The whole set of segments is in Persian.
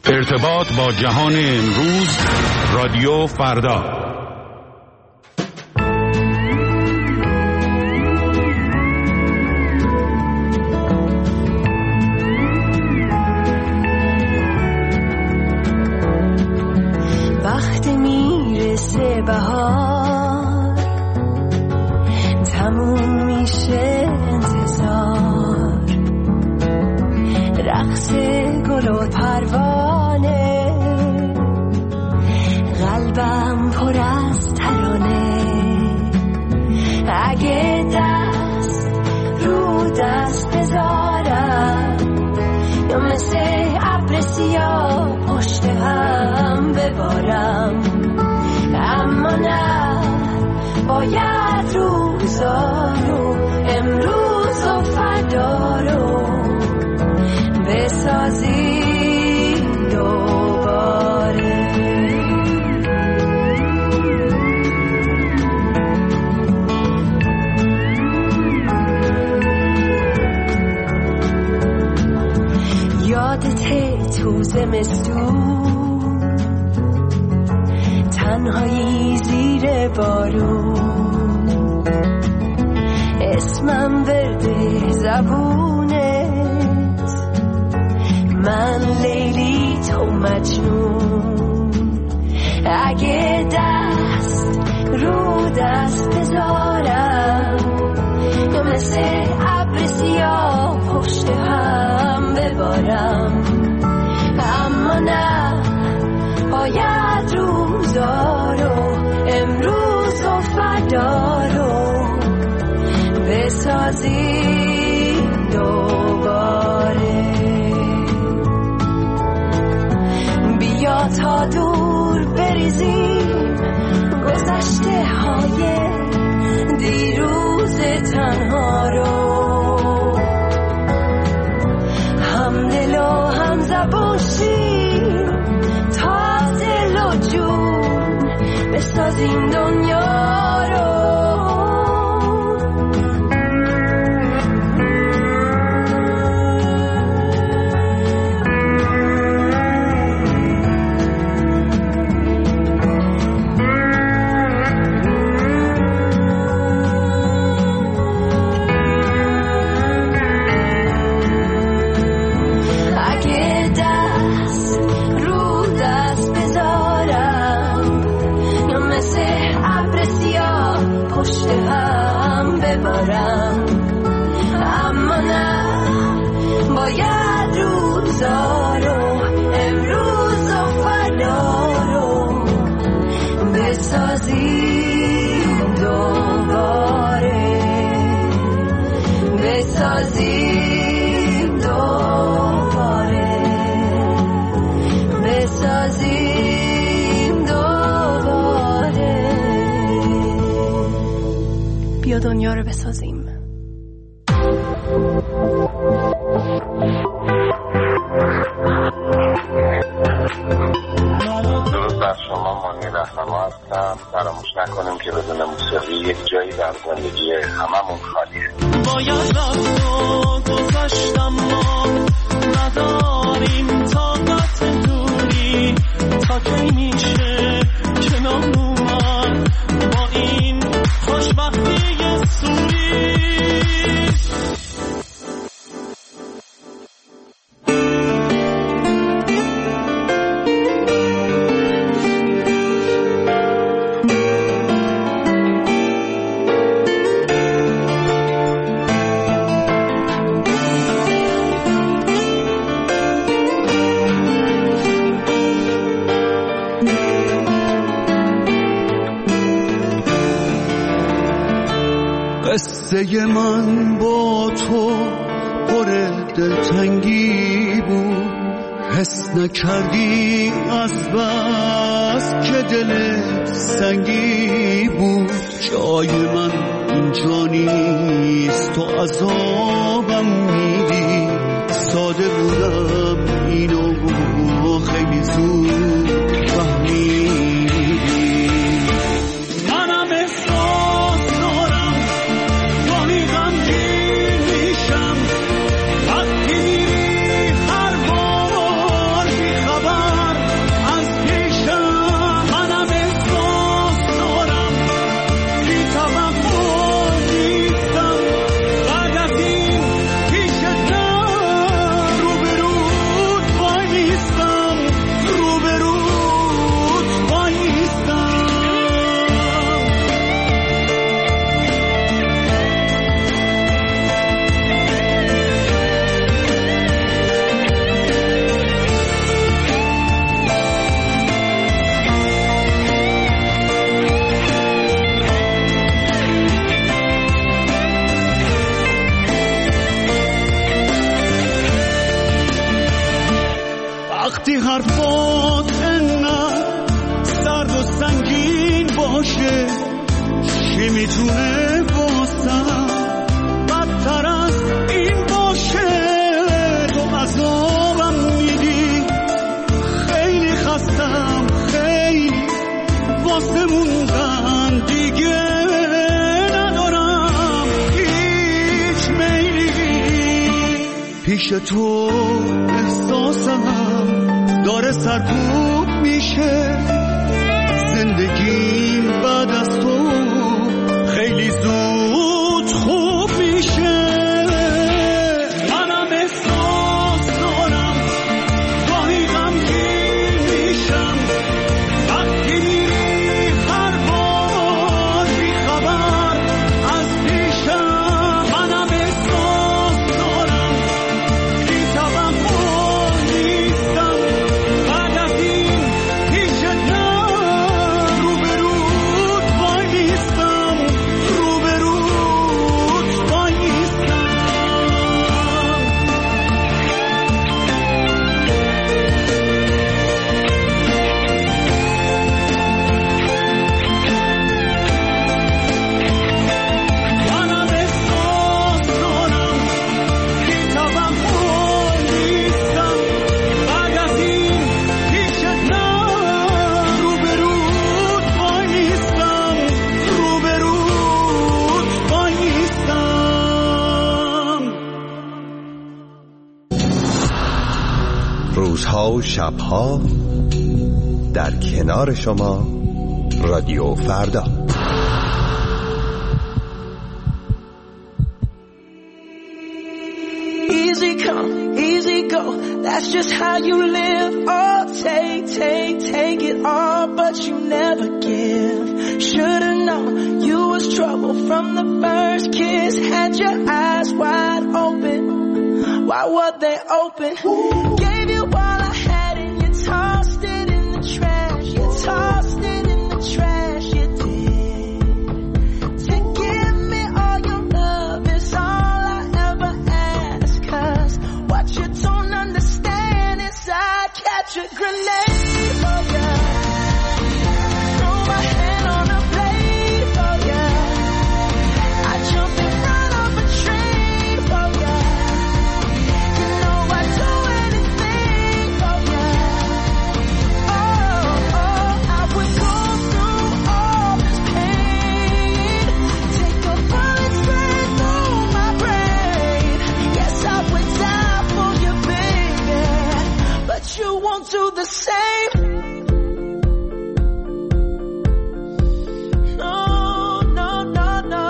ارتباط با جهان امروز، رادیو فردا. وقتی میرسه بهار، تموم میشه انتظار، رقص گل و پروانه، قلبم پر از ترانه. اگه دست رو دست بذارم، یا مثل ابر سیاه پشت هم ببارم، اما نه، باید روزا رو، امروز و فردا رو بسازی دوباره. یادته تو زمستون، تنهایی زیر بارون، اسمم ورده زبونت، من لیلی تو مجنون. اگه دست رو دست بذارم، یا مثل ابر سیاه پشت هم ببارم، اما نه، باید روزا رو، امروز و فردا رو بسازی دوباره. بیا تا دور بریزیم گذشته های دیروز تنها رو، هم دل و هم زبون شیم تا دل و جون بسازیم دنیا رو. اما نه، باید روزا رو، امروز و فردا رو بسازیم دوباره، بسازیم دوباره، بسازیم دوباره. بیا دنیا رو بسازیم. درود بر شما، مانی رهنما هستم. فراموش نکنیم که بدون موسیقی یک جایی در زندگی هممون خالیه. باید رفت و گذشتم، ما نداریم طاقت دوری، تا کی میشه کنار اومد با این خوشبختی سوری. قصه من با تو پر دلتنگی بود، حس نکردی از بس که دلت سنگی بود. جای من اینجا نیست، تو عذابم میدی. ساده بودم اینو خیلی زود فهمیدی. منم احساس دارم گاهی غمگین میشم، وقتی میری هر بار بیخبر حرفات انقدر سرد و سنگین باشه که میتونه واسم بدتر از این باشه. تو عذابم میدی، خیلی خستم، خیلی واسه موندن دیگه ندارم هیچ میلی. پیش تو احساسم داره سرکوب میشه، زندگیم بعد از تو خیلی زود خوب میشه. منم احساس دارم گاهی غمگین میشم وقتی میری هر بار بی خبر از پیشم. منم احساس دارم بی توقع نیستم بعد از این هیچ نه روبروت وای نیستم، روبروت وای نیستم. منم احساس دارم بی توقع نیستم بعد از این هیچ نه روبروت وای نیستم، روبروت وای نیستم. روزها و شبها در کنار شما رادیو فردا. Easy come, easy go, that's just how you live. Oh, take it all, but you never give. Should've known you was trouble from the first kiss. Had your eyes wide open, why were they open? Gave you all I had and you tossed it in the trash. You tossed it in the trash, you did. To give me all your love is all I ever ask. 'Cause what you don't understand is I'd catch a grenade for ya. Throw my hand on a blade for ya. I'd jump in front of a train for ya. You know I'd do anything for ya. Oh, I would go through all this pain. Take a bullet straight through my brain. Yes, I would die for you, baby, but you won't do the same. No, no, no, no.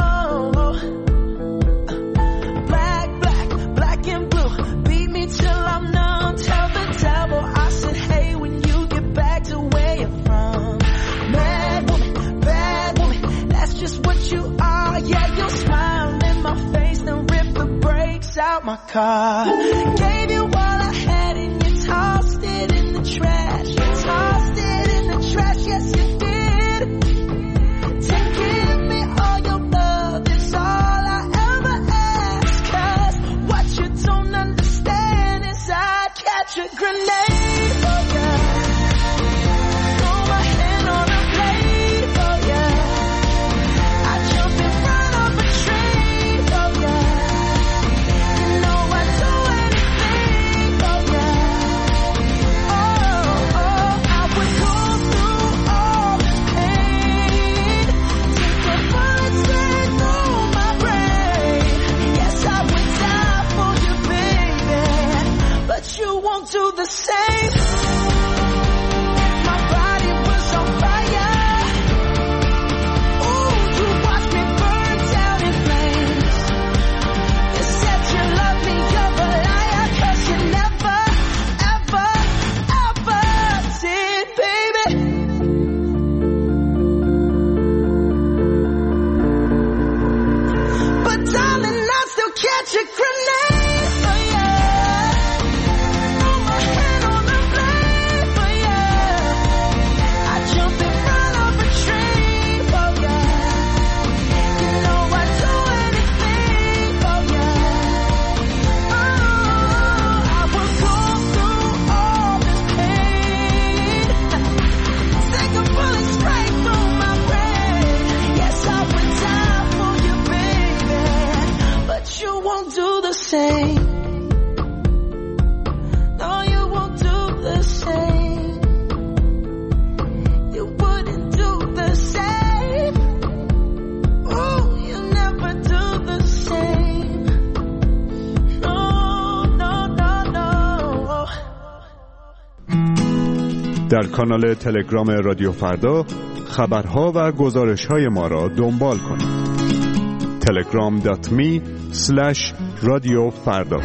Black and blue. Beat me till I'm numb. Tell the devil I said, hey, when you get back to where you're from. Bad woman, that's just what you are. Yeah, you'll smile in my face, then rip the brakes out my car. Gave you all I had and you tossed it in the trash. You tossed it in the trash, yes you did. To give me all your love is all I ever ask. 'Cause what you don't understand is I'd catch a grenade for ya. Throw my hand on a blade for ya. I'd jump in front of a train for ya. You know I'd do anything for ya. Oh, I would go through all this pain. Take a bullet straight through my brain. Yes, I would die for you, baby, but you won't do the same. If my body was on fire, ooh, you watch me burn down in flames. You said you love me, you're a liar, 'cause you never, ever, ever did, baby. But darling, I still catch a grenade for ya. Throw my hand on the blade. در کانال تلگرام رادیو فردا خبرها و گزارش‌های ما را دنبال کنید. telegram.me/radiofarda.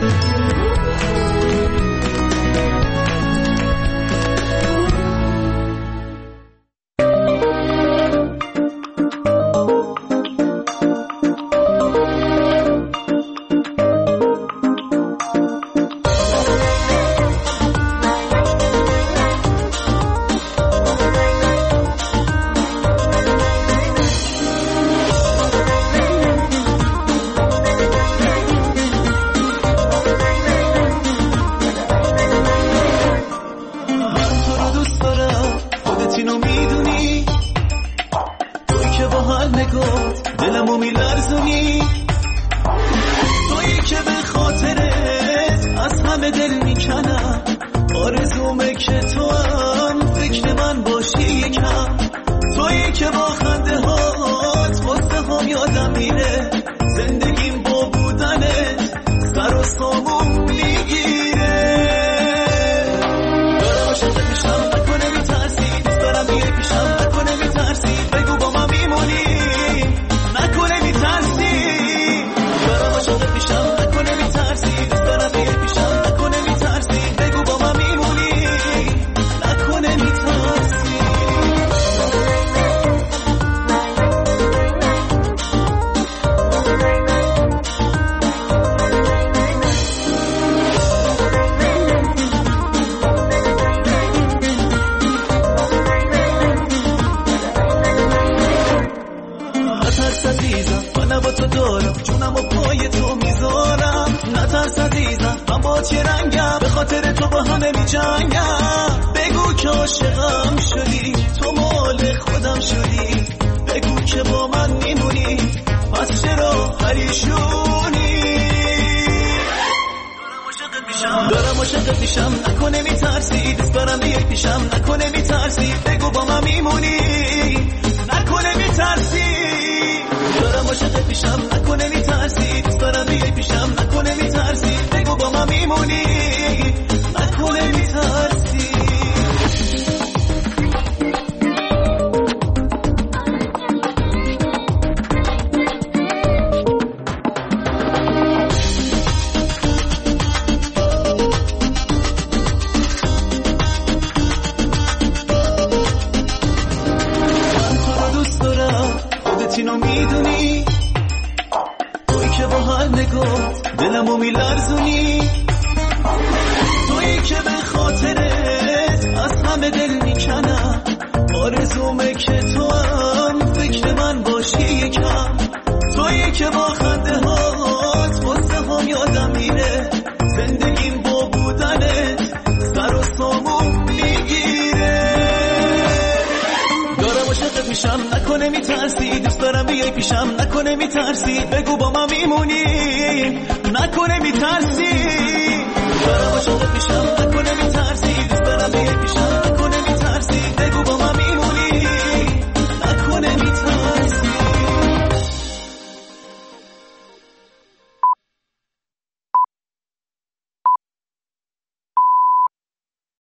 نکنه میترسی دوست دارم بیای پیشم نکنه میترسی بگو با من میمونی نکنه میترسی دارم عاشقت میشم نکنه میترسی